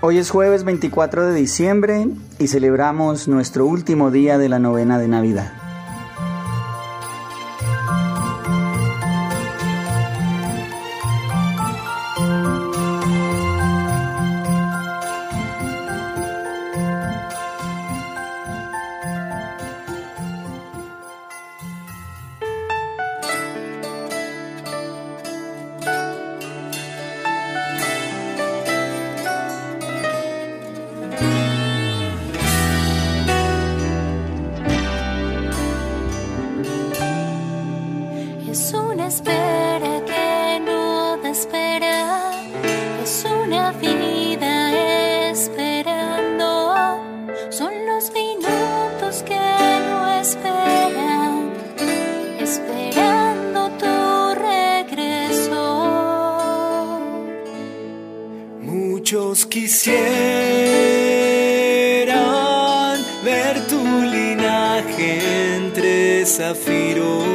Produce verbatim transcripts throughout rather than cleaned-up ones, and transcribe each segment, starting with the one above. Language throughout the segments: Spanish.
Hoy es jueves veinticuatro de diciembre y celebramos nuestro último día de la novena de Navidad. Es una espera que no da espera, es una vida esperando, son los minutos que no esperan, esperando tu regreso. Muchos quisieran ver tu linaje entre zafiros,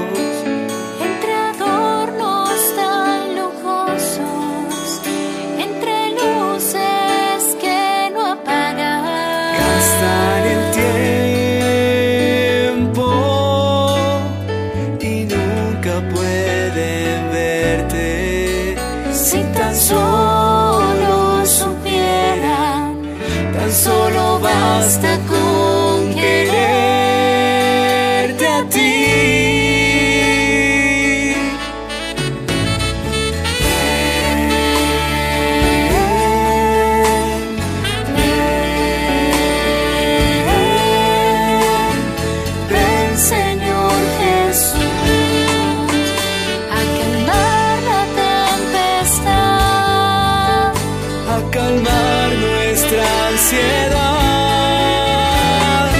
pueden verte. Si tan solo supieran, tan solo basta con quererte a ti. Calmar nuestra ansiedad.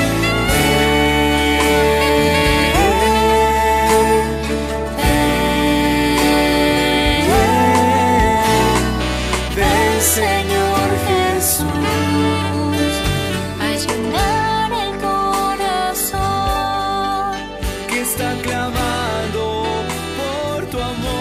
Ven, Señor Jesús, a llenar el corazón que está clamando por tu amor.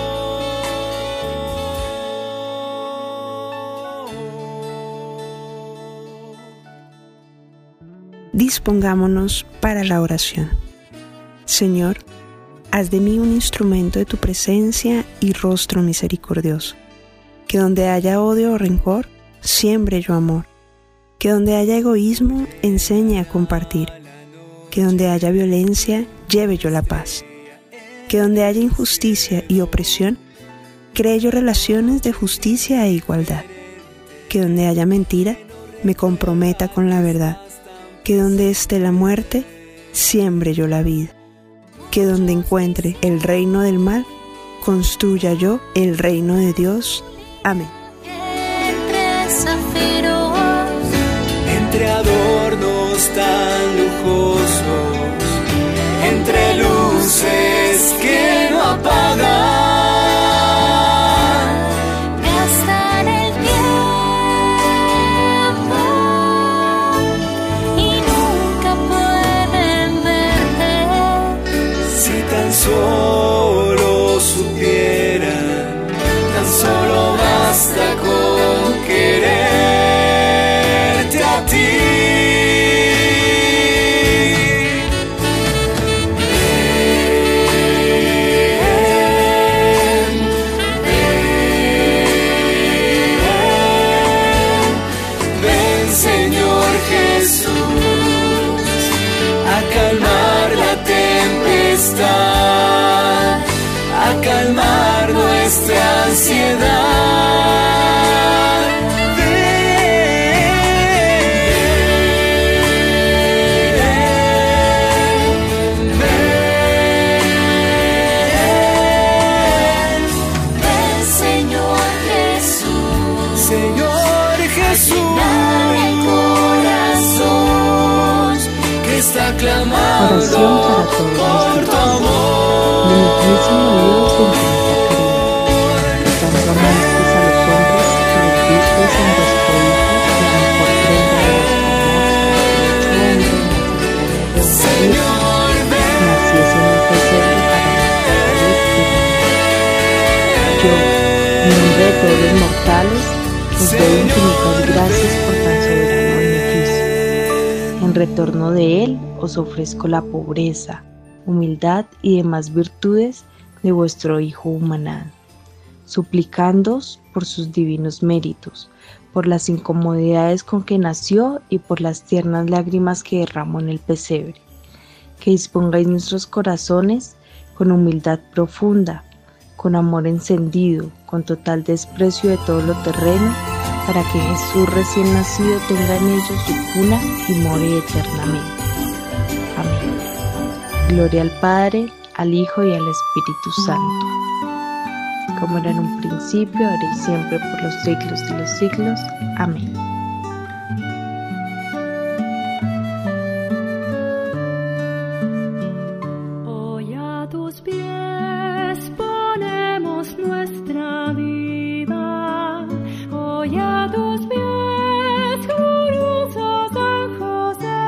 Dispongámonos para la oración. Señor, haz de mí un instrumento de tu presencia y rostro misericordioso. Que donde haya odio o rencor, siembre yo amor. Que donde haya egoísmo, enseñe a compartir. Que donde haya violencia, lleve yo la paz. Que donde haya injusticia y opresión, cree yo relaciones de justicia e igualdad. Que donde haya mentira, me comprometa con la verdad. Que donde esté la muerte, siembre yo la vida. Que donde encuentre el reino del mal, construya yo el reino de Dios. Amén. entre zafiros, Entre adornos tan lujosos, entre luces que no apagan. Solo supieran, tan solo basta con quererte a ti. Ven, ven, Señor Jesús, a calmar la tempestad, a calmar nuestra ansiedad. Ven, ven, ven, Señor Jesús, Señor Jesús, el corazón que está clamando Oración para todos por los tu amor. Benignísimo Dios de infinita yo, nombre de todos los mortales, Os doy infinitas gracias por tan soberano beneficio. En retorno de él os ofrezco la pobreza, humildad y demás virtudes de vuestro Hijo humanado, suplicándoos por sus divinos méritos, por las incomodidades con que nació y por las tiernas lágrimas que derramó en el pesebre, que dispongáis nuestros corazones con humildad profunda, con amor encendido, con total desprecio de todo lo terreno, para que Jesús recién nacido tenga en ellos su cuna y more eternamente. Amén. Gloria al Padre, al Hijo y al Espíritu Santo, como era en un principio, ahora y siempre, por los siglos de los siglos. Amén. Hoy a tus pies ponemos nuestra vida, hoy a tus pies, glorioso San José,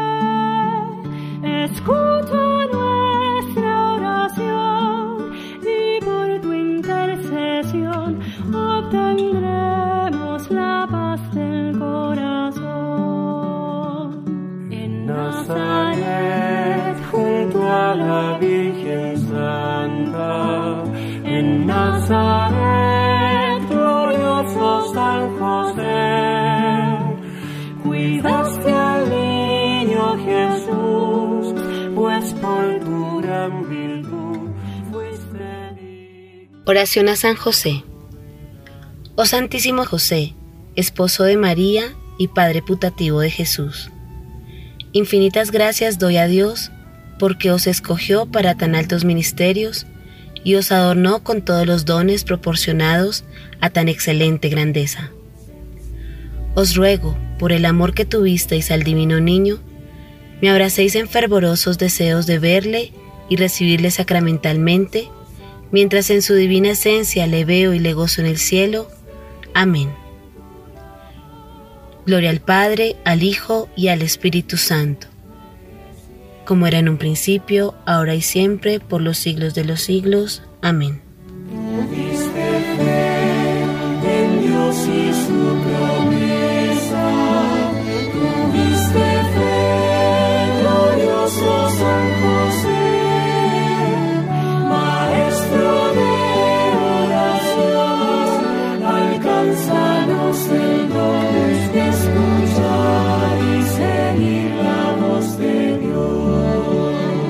escucha nuestra oración y por tu intercesión obtendremos la paz del corazón. En Nazaret, junto a la Virgen Santa, en Nazaret, glorioso San José, cuidaste al niño Jesús, pues por tu gran virtud fuiste digno. Oración a San José. Oh Santísimo José, esposo de María y Padre putativo de Jesús, infinitas gracias doy a Dios porque os escogió para tan altos ministerios y os adornó con todos los dones proporcionados a tan excelente grandeza. Os ruego, por el amor que tuvisteis al divino niño, me abracéis en fervorosos deseos de verle y recibirle sacramentalmente, mientras en su divina esencia le veo y le gozo en el cielo. Amén. Gloria al Padre, al Hijo y al Espíritu Santo, como era en un principio, ahora y siempre, por los siglos de los siglos. Amén. Tuviste fe en Dios y su promesa, tuviste fe, glorioso San José, maestro de oración, alcánzanos el don de escuchar y seguir la voz de Dios.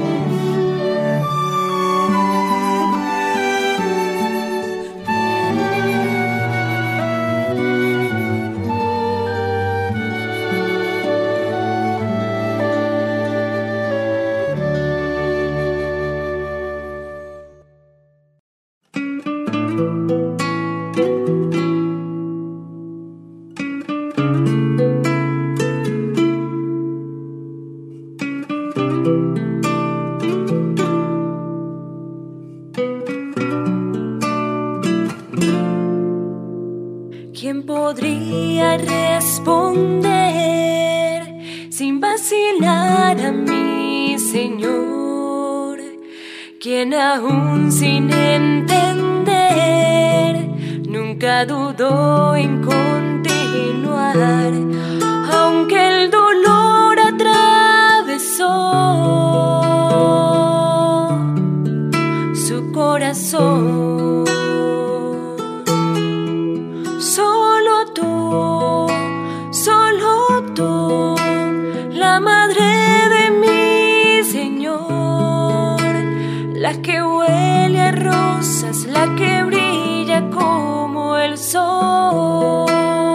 ¿Quién podría responder sin vacilar a mi Señor? ¿Quién aún sin entender nunca dudó en continuar? Aunque el dolor atravesó su corazón, solo tú, solo tú, la madre de mi Señor, la que huele a rosas, la que brilla como el sol,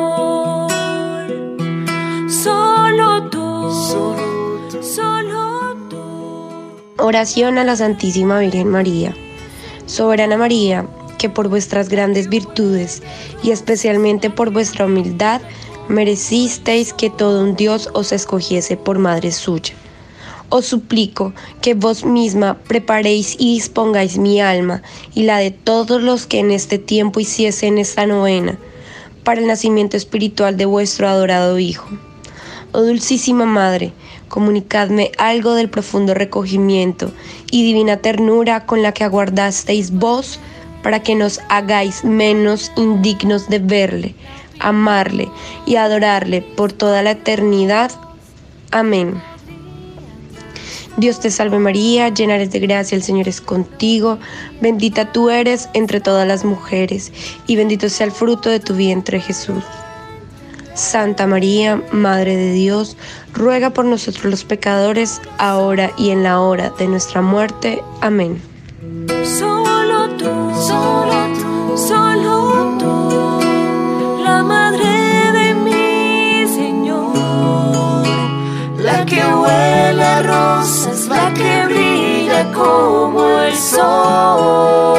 solo tú, solo tú, solo tú. Oración a la Santísima Virgen María. Soberana María, que por vuestras grandes virtudes y especialmente por vuestra humildad merecisteis que todo un Dios os escogiese por madre suya. Os suplico que vos misma preparéis y dispongáis mi alma y la de todos los que en este tiempo hiciesen esta novena para el nacimiento espiritual de vuestro adorado Hijo. Oh Dulcísima Madre, comunicadme algo del profundo recogimiento y divina ternura con la que aguardasteis vos para que nos hagáis menos indignos de verle, amarle y adorarle por toda la eternidad. Amén. Dios te salve María, llena eres de gracia, el Señor es contigo, bendita tú eres entre todas las mujeres, y bendito sea el fruto de tu vientre Jesús. Santa María, Madre de Dios, ruega por nosotros los pecadores, ahora y en la hora de nuestra muerte. Amén. Solo tú, solo tú, solo tú, la Madre de mi Señor, la que huele a rosas, la que brilla como el sol.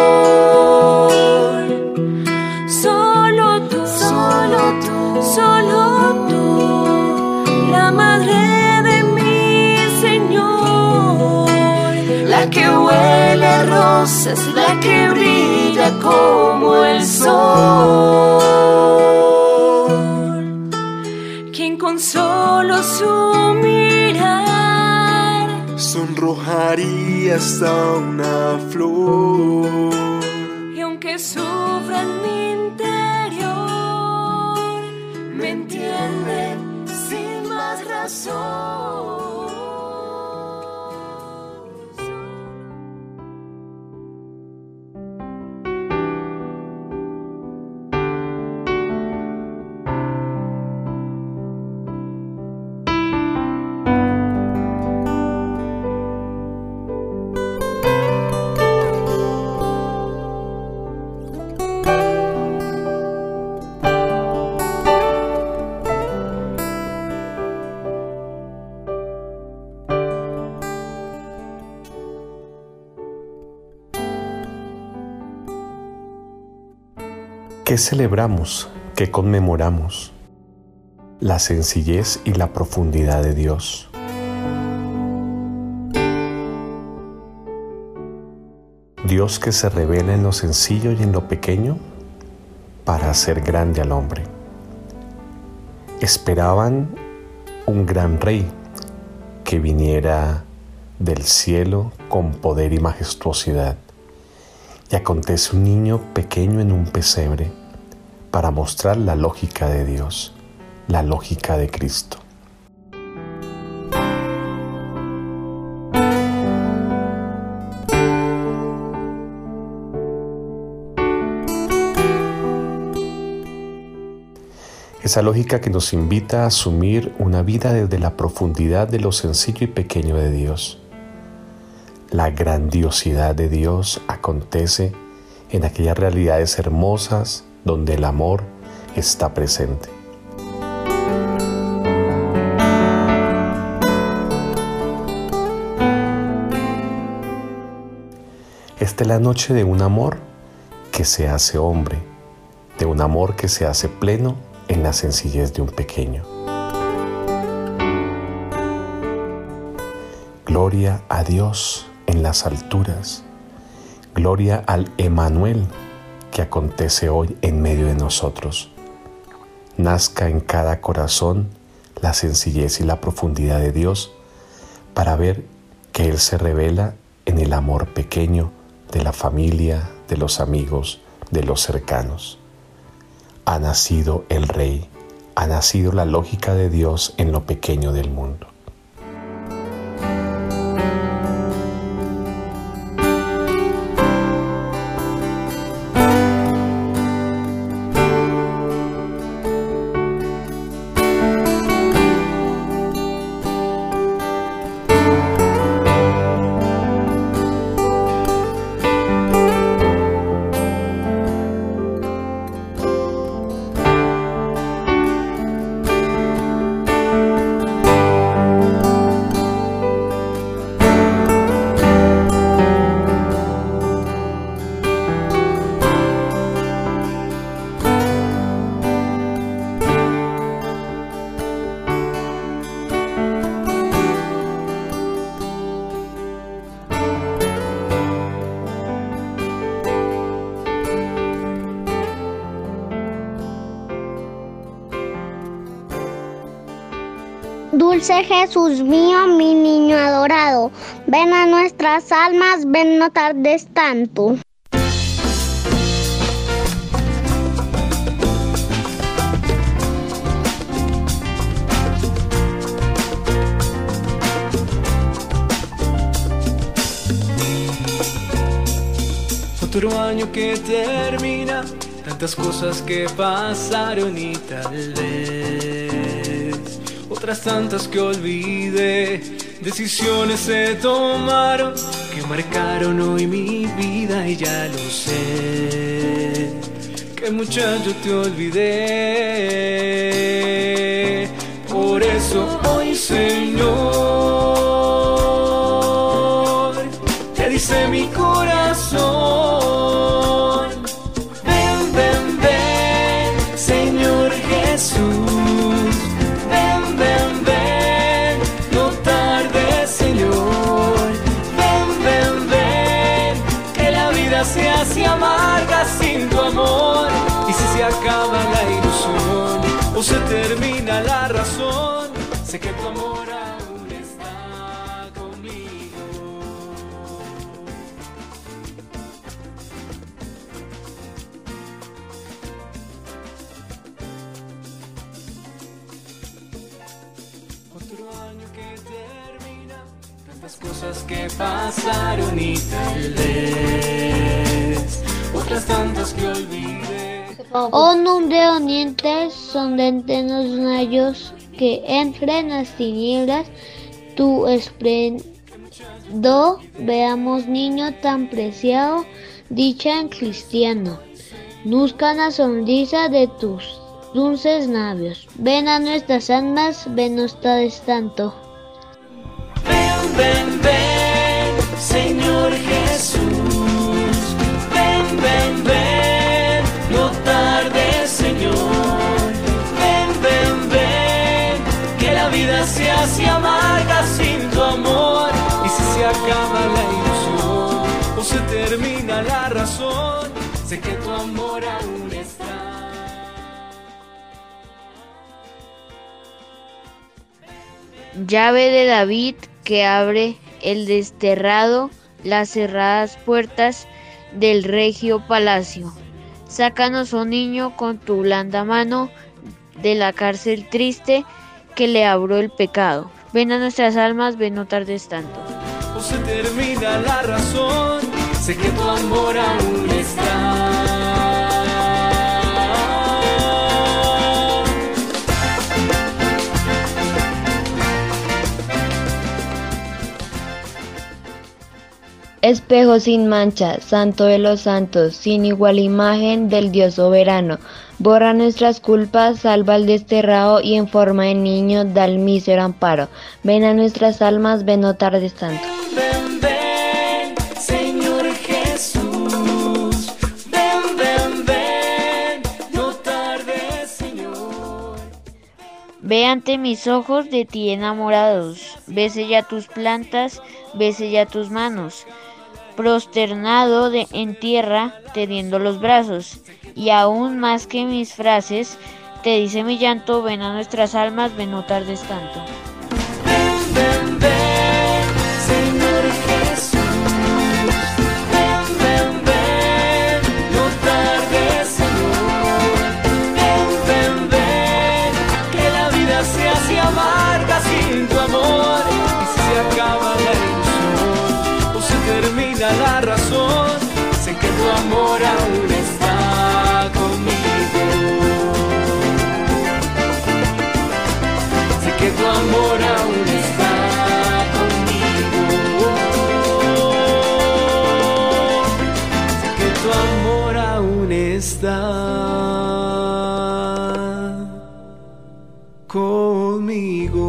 Solo tú, solo tú, solo tú, la Madre de mi Señor, la que huele a rosas, la que brilla como el sol, quien con solo su mirar sonrojaría hasta una flor. Y aunque sufra en mi interior, me entiende sin más razón. ¿Qué celebramos? ¿Qué conmemoramos? La sencillez y la profundidad de Dios. Dios que se revela en lo sencillo y en lo pequeño para hacer grande al hombre. Esperaban un gran rey que viniera del cielo con poder y majestuosidad. Y acontece un niño pequeño en un pesebre para mostrar la lógica de Dios, la lógica de Cristo. Esa lógica que nos invita a asumir una vida desde la profundidad de lo sencillo y pequeño de Dios. La grandiosidad de Dios acontece en aquellas realidades hermosas donde el amor está presente. Esta es la noche de un amor que se hace hombre, de un amor que se hace pleno en la sencillez de un pequeño. Gloria a Dios en las alturas, gloria al Emmanuel que acontece hoy en medio de nosotros. Nazca en cada corazón la sencillez y la profundidad de Dios para ver que Él se revela en el amor pequeño de la familia, de los amigos, de los cercanos. Ha nacido el Rey, ha nacido la lógica de Dios en lo pequeño del mundo. Dulce Jesús mío, mi niño adorado, ven a nuestras almas, ven no tardes tanto. Otro año que termina, tantas cosas que pasaron y tal vez otras tantas que olvidé. Decisiones se tomaron que marcaron hoy mi vida y ya lo sé, que muchacho te olvidé. Por eso hoy, Señor, te dice mi corazón, ven, ven, ven, Señor Jesús, ven, ven, ven, no tardes, Señor, ven, ven, ven, que la vida se hace amarga sin tu amor, y si se acaba la ilusión o se termina la razón, sé que tu amor aún está conmigo. Otro año que termina, tantas cosas que pasaron y tal vez otras tantas que olvidé. O non de onientes son dentenos nayos que entre las tinieblas tu esplendor veamos, niño tan preciado, dicha en cristiano. Nuzca la sonrisa de tus dulces labios. Ven a nuestras almas, ven no tardes tanto. Ven, ven, ven, Señor Jesús, ven, ven, ven, no tardes, Señor, ven, ven, ven, que la vida se hace amarga sin tu amor, y si se acaba la ilusión o se termina la razón, sé que tu amor aún está. Llave de David que abre el desterrado, las cerradas puertas del regio palacio. Sácanos, oh niño, con tu blanda mano de la cárcel triste que le abrió el pecado. Ven a nuestras almas, ven no tardes tanto. O se termina la razón, sé que tu amor aún está. Espejo sin mancha, santo de los santos, sin igual imagen del Dios soberano, borra nuestras culpas, salva al desterrado y en forma de niño da el mísero amparo. Ven a nuestras almas, ven no tardes tanto. Ven, ven, Señor Jesús, ven, ven, ven, no tardes, Señor. Ve ante mis ojos de ti enamorados, bese ya tus plantas, bese ya tus manos. Prosternado de, en tierra, tendiendo los brazos, y aún más que mis frases, te dice mi llanto, ven a nuestras almas, ven no tardes tanto. Ven, ven, ven, Señor Jesús, ven, ven, ven, no tardes, Señor, ven, ven, ven, que la vida se hace amarga sin tu amor, y si se acaba la ilusión o se termina la razón, sé que tu amor aún está conmigo, sé que tu amor aún está conmigo, sé que tu amor aún está conmigo.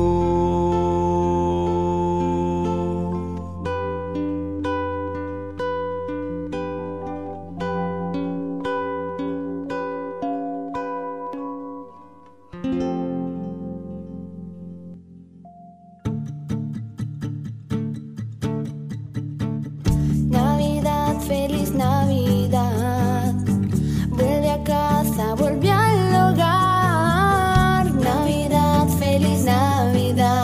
Navidad, feliz Navidad, vuelve a casa, vuelve al hogar. Navidad, feliz Navidad.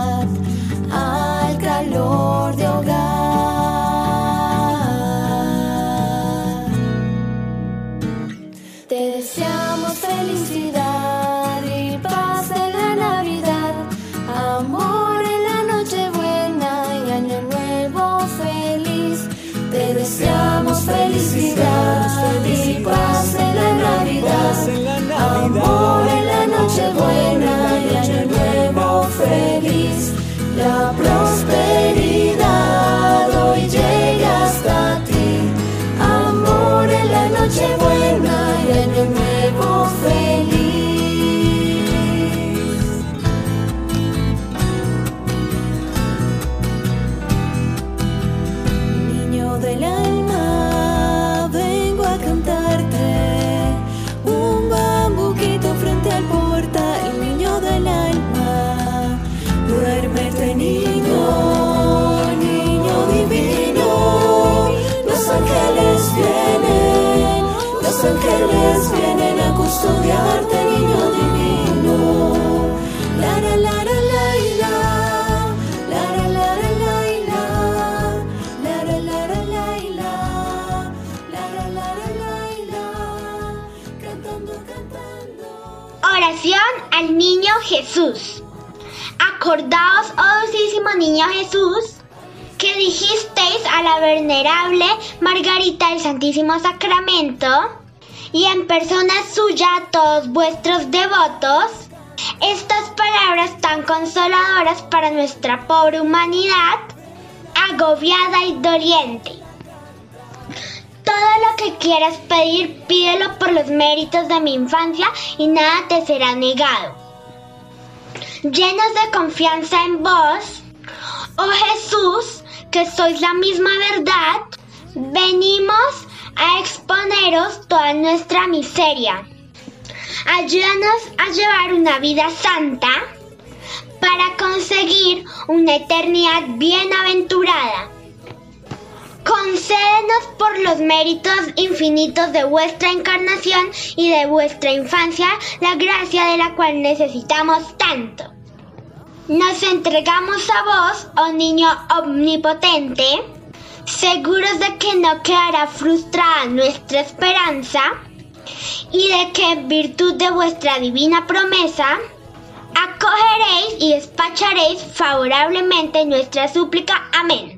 los ángeles vienen a custodiarte, niño divino. La la la la la la, la la la la la, la la la la la, la la la la, cantando, cantando. Oración al niño Jesús. Acordaos, oh dulcísimo niño Jesús, que dijisteis a la venerable Margarita del Santísimo Sacramento y en persona suya a todos vuestros devotos, estas palabras tan consoladoras para nuestra pobre humanidad, agobiada y doliente. Todo lo que quieras pedir, pídelo por los méritos de mi infancia y nada te será negado. Llenos de confianza en vos, oh Jesús, que sois la misma verdad, venimos a exponeros toda nuestra miseria. Ayúdanos a llevar una vida santa para conseguir una eternidad bienaventurada. Concédenos por los méritos infinitos de vuestra encarnación y de vuestra infancia la gracia de la cual necesitamos tanto. Nos entregamos a vos, oh niño omnipotente, seguros de que no quedará frustrada nuestra esperanza y de que en virtud de vuestra divina promesa acogeréis y despacharéis favorablemente nuestra súplica. Amén.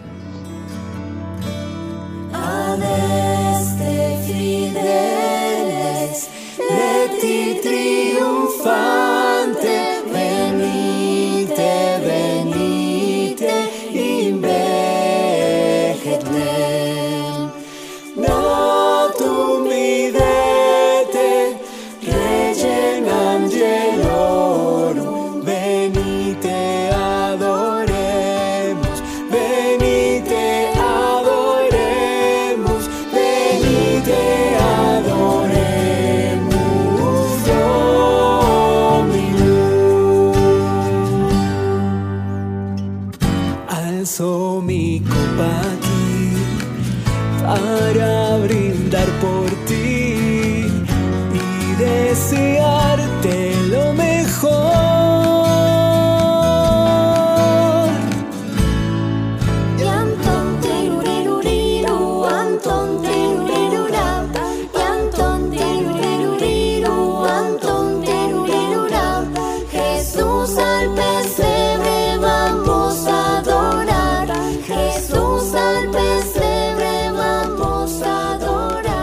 Adeste fideles, leti triunfante, venite, venite, in Bethlehem. Notum videte, regem angelorum, venite adoremos, venite adoremos, venite adoremos, Dominum. Alzo mi copa aquí para brindar por ti y desearte lo mejor. Y Antón tiruriru, Antón tirurira, y Antón tiruriru, Antón tirurira. Jesús al pesebre vamos a adorar, Jesús al pesebre vamos a adorar.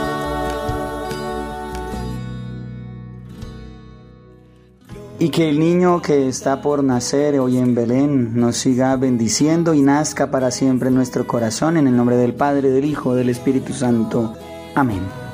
Y que el niño que está por nacer hoy en Belén nos siga bendiciendo y nazca para siempre en nuestro corazón, en el nombre del Padre, del Hijo, del Espíritu Santo. Amén.